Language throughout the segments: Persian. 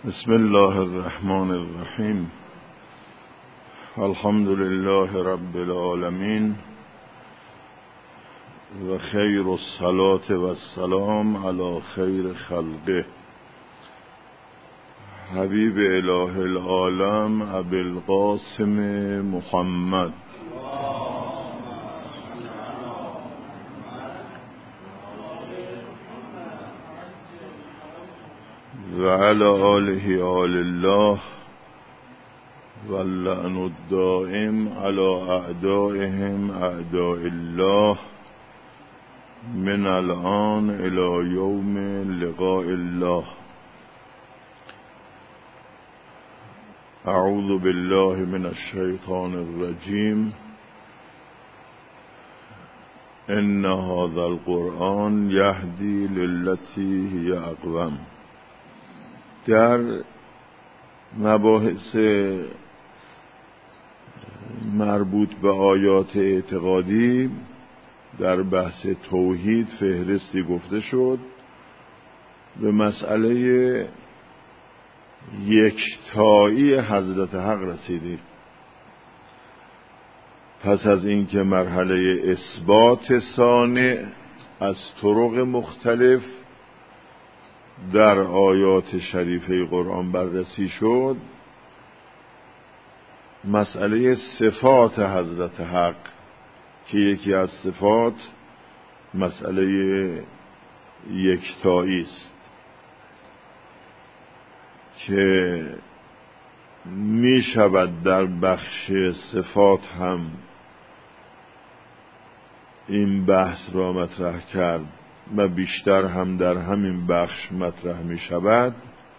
بسم الله الرحمن الرحیم. الحمد لله رب العالمین و خیر الصلاة و السلام علی خیر خلقه حبیب اله العالم ابی القاسم محمد و علی آله آل الله و اللعن الدائم علی اعدائهم اعداء الله من الان الی یوم لقاء الله. اعوذ بالله من الشیطان الرجیم. ان هذا القرآن یهدی للتی هی اقوم. در مباحث مربوط به آیات اعتقادی در بحث توحید فهرستی گفته شد. به مسئله یکتایی حضرت حق رسیدیم. پس از اینکه مرحله اثبات صانع از طرق مختلف در آیات شریفه قرآن بررسی شد، مسئله صفات حضرت حق که یکی از صفات مسئله یکتایی است که می شود در بخش صفات هم این بحث را مطرح کرد و بیشتر هم در همین بخش مطرح می شود.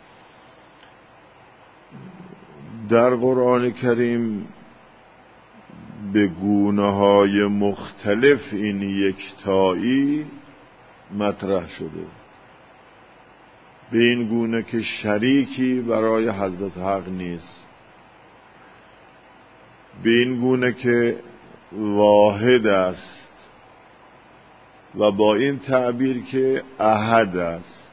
در قرآن کریم به گونه‌های مختلف این یکتایی مطرح شده، به این گونه که شریکی برای حضرت حق نیست، به این گونه که واحد است و با این تعبیر که احد است.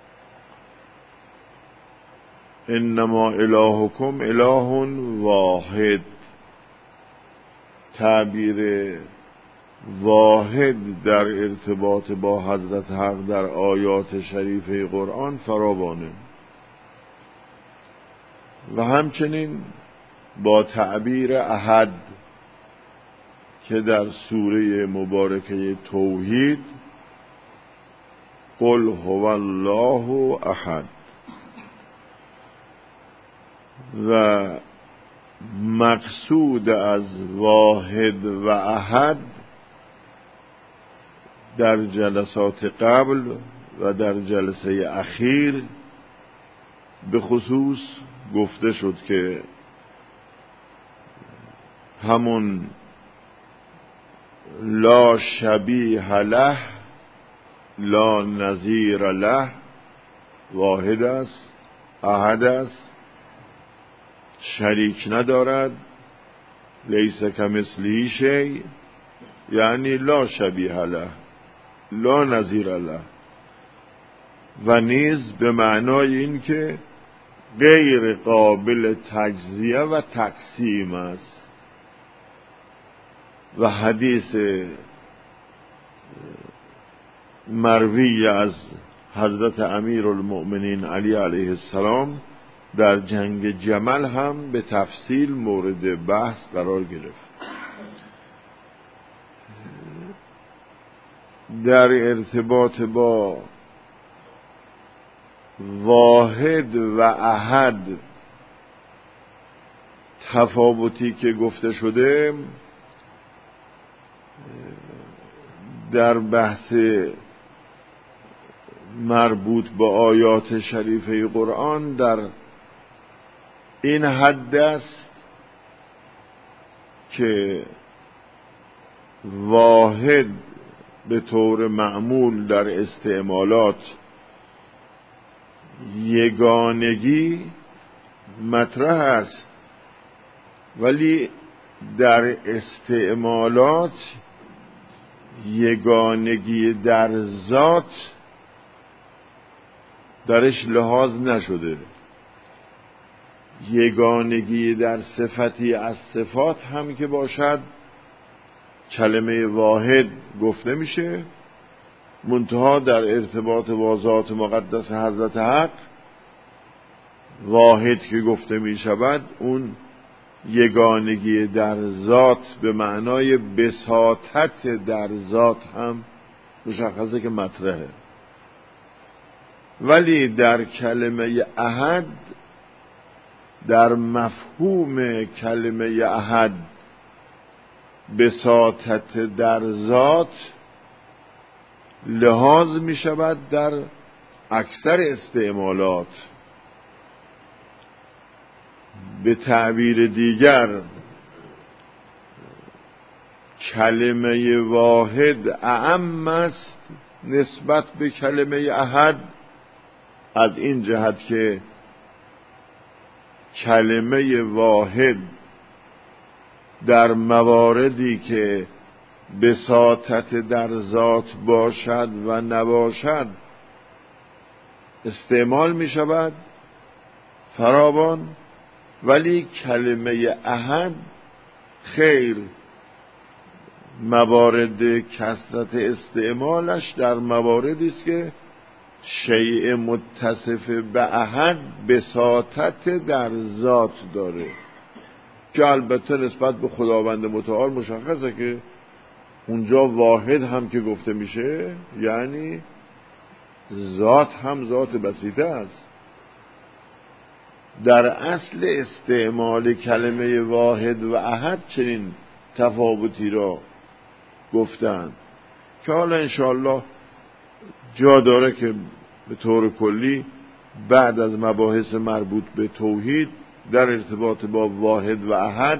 انما الهکم اله واحد. تعبیر واحد در ارتباط با حضرت حق در آیات شریفه قرآن فراوانه و همچنین با تعبیر احد که در سوره مبارکه توحید قل هو الله احد و مقصود از واحد و احد در جلسات قبل و در جلسه اخیر به خصوص گفته شد که همون لا شبیه له لا نظیر له واحد است، احد است، شریک ندارد، لیس کمثله شیء، یعنی لا شبیه له لا نظیر له، و نیز به معنای این که غیر قابل تجزیه و تقسیم است. و حدیث مروی از حضرت امیرالمؤمنین علی علیه السلام در جنگ جمل هم به تفصیل مورد بحث قرار گرفت. در ارتباط با واحد و احد تفاوتی که گفته شده در بحث مربوط به آیات شریفه قرآن در این حد است که واحد به طور معمول در استعمالات یگانگی مطرح است، ولی در استعمالات یگانگی در ذات درش لحاظ نشده. یگانگی در صفتی از صفات هم که باشد کلمه واحد گفته میشه، منتها در ارتباط با ذات مقدس حضرت حق واحد که گفته می شود اون یگانگی در ذات به معنای بساطت در ذات هم مشخصه که مطرحه. ولی در کلمه احد، در مفهوم کلمه احد بساطت در ذات لحاظ می شود در اکثر استعمالات. به تعبیر دیگر کلمه واحد اعم است نسبت به کلمه احد، از این جهت که کلمه واحد در مواردی که بساطت در ذات باشد و نباشد استعمال می شود فراوان، ولی کلمه احد خیر، موارد کثرت استعمالش در مواردی است که شیء متصف به احد بساطت در ذات داره، که البته نسبت به خداوند متعال مشخصه که اونجا واحد هم که گفته میشه یعنی ذات هم ذات بسیطه است. در اصل استعمال کلمه واحد و احد چنین تفاوتی را گفتند که حالا انشاءالله جا داره که به طور کلی بعد از مباحث مربوط به توحید در ارتباط با واحد و احد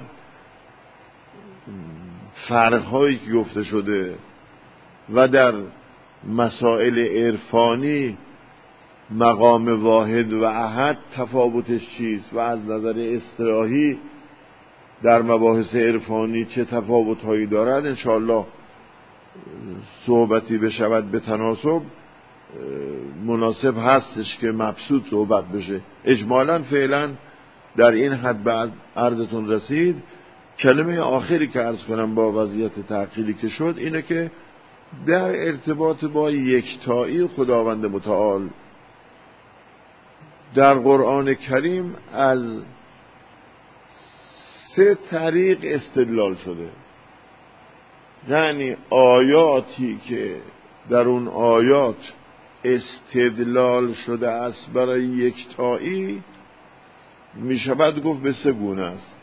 فرق‌هایی که گفته شده و در مسائل عرفانی مقام واحد و احد تفاوتش چیست و از نظر اصطلاحی در مباحث عرفانی چه تفاوت‌هایی دارد انشاءالله صحبتی بشود به تناسب مناسب هستش که مبسوط صحبت بشه. اجمالاً فعلا در این حد به عرضتون رسید. کلمه آخری که عرض کنم با وضعیت تعقیلی که شد اینه که در ارتباط با یکتایی خداوند متعال در قرآن کریم از 3 طریق استدلال شده، یعنی آیاتی که در اون آیات استدلال شده است برای یکتایی می شود گفت به 3 گونه است،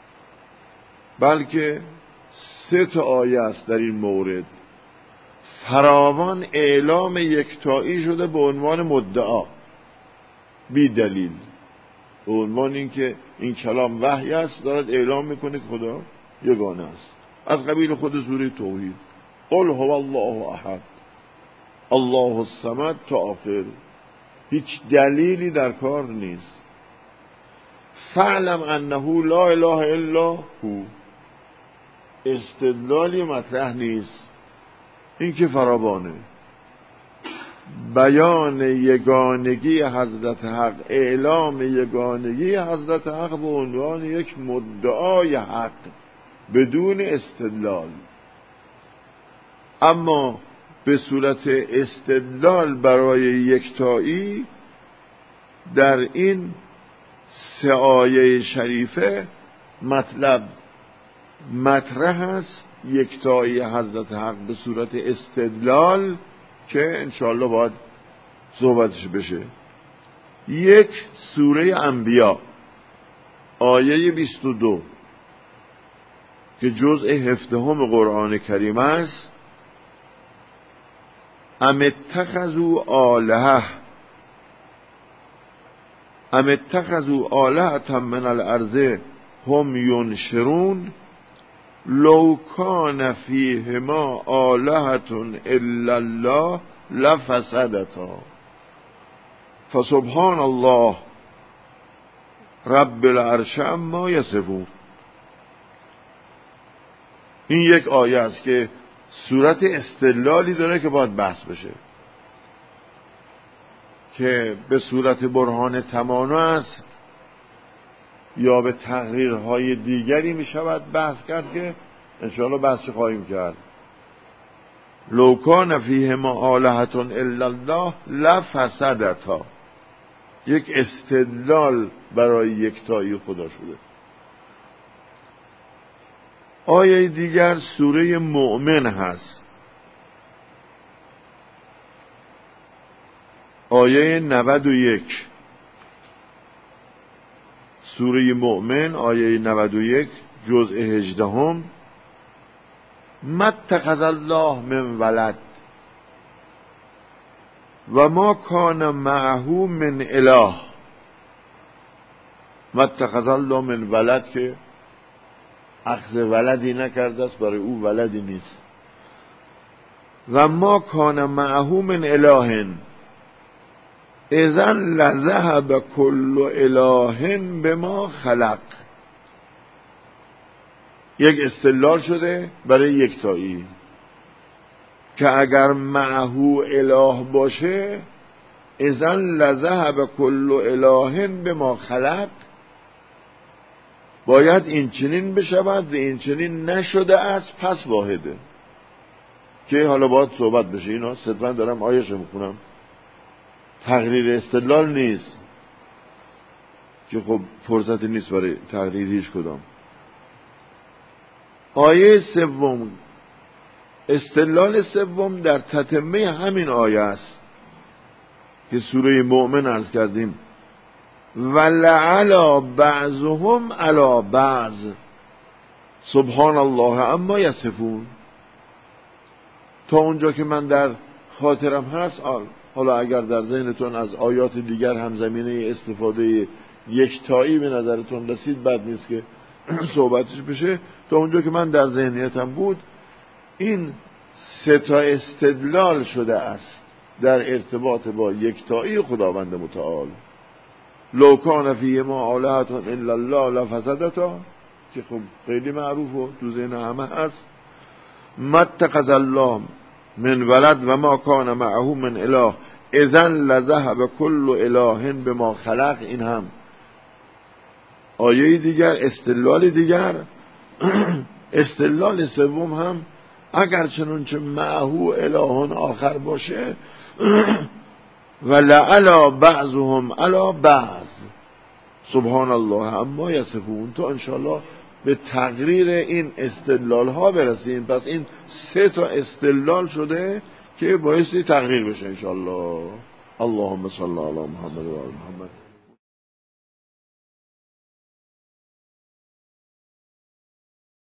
بلکه 3 تا آیه است در این مورد فراوان اعلام یکتایی شده به عنوان مدعا بی دلیل، به عنوان اینکه این کلام وحی است دارد اعلام میکنه که خدا یگانه است، از قبیل خود سوره توحید قل هو الله احد الله الصمد تا آخر، هیچ دلیلی در کار نیست. فعلم انه لا اله الا هو، استدلالی مطرح نیست، این که فراوانه. بیان یگانگی حضرت حق، اعلام یگانگی حضرت حق به عنوان یک مدعای حق بدون استدلال. اما به صورت استدلال برای یکتایی در این 3 آیه شریفه مطلب مطرح است، یکتایی حضرت حق به صورت استدلال که انشاءالله باید صحبتش بشه. 1 سوره انبیاء آیه 22 که جزء 17 قرآن کریم است، ام اتخذوا آلهة من الارض هم ینشرون لو کان فیهما آلهة الا الله لفسدتا فسبحان الله رب العرش عما یصفون. این یک آیه است که صورت استدلالی داره که باید بحث بشه، که به صورت برهان تمانا است یا به تقریرهای دیگری می شود بحث کرد که انشاءالله بحث خواهیم کرد. لو کان فیهما آلهة الا الله لفسدتا، یک استدلال برای یکتایی خدا شده. آیه دیگر سوره مؤمن هست، آیه 91. سوره مؤمن آیه 91 جزء 18. ما اتخذ الله من ولد و ما کان معه من اله. ما اتخذ الله من ولد که اخذ ولدی نکرده است، برای او ولدی نیست. و ما کان معه من اله اذن لذهب کل اله بما خلق. یک استدلال شده برای یکتایی که اگر معه اله باشه اذن لذهب کل اله بما خلق، باید این چنین بشود و این چنین نشده است پس واحده. که حالا باید صحبت بشه، اینا صدقا دارم آیه‌شو میخونم، تقریر استدلال نیست که خب فرصتی نیست برای تقریر هیچ کدام. آیه سوم، استدلال سوم در تتمه همین آیه است که سوره مؤمن عرض کردیم ولعلی بعضهم علی بعض سبحان الله اما یصفون. تا اونجا که من در خاطرم هست، حالا اگر در ذهنتون از آیات دیگر هم زمینه استفاده یکتایی به نظرتون رسید بد نیست که صحبتش بشه. تا اونجا که من در ذهنیتم بود این سه تا استدلال شده است در ارتباط با یکتایی خداوند متعال. لو کان فیهما آلهة الا الله لفسدتا، که خب خیلی معروف و تو ذهن همه هست. ما اتخذ الله من ولد و ما کان معه من اله اذن لذهب کل اله بما خلق. این هم آیه دیگر، استدلال دیگر. استدلال سوم هم اگر چنانچه معه اله آخر باشه و لعلا بعضهم علی بعض سبحان الله اما یصفون. تو انشاءالله به تقریر این استدلال ها برسیم. پس این سه تا استدلال شده که بایستی تقریر بشه انشاءالله. اللهم صل علی محمد و آل محمد.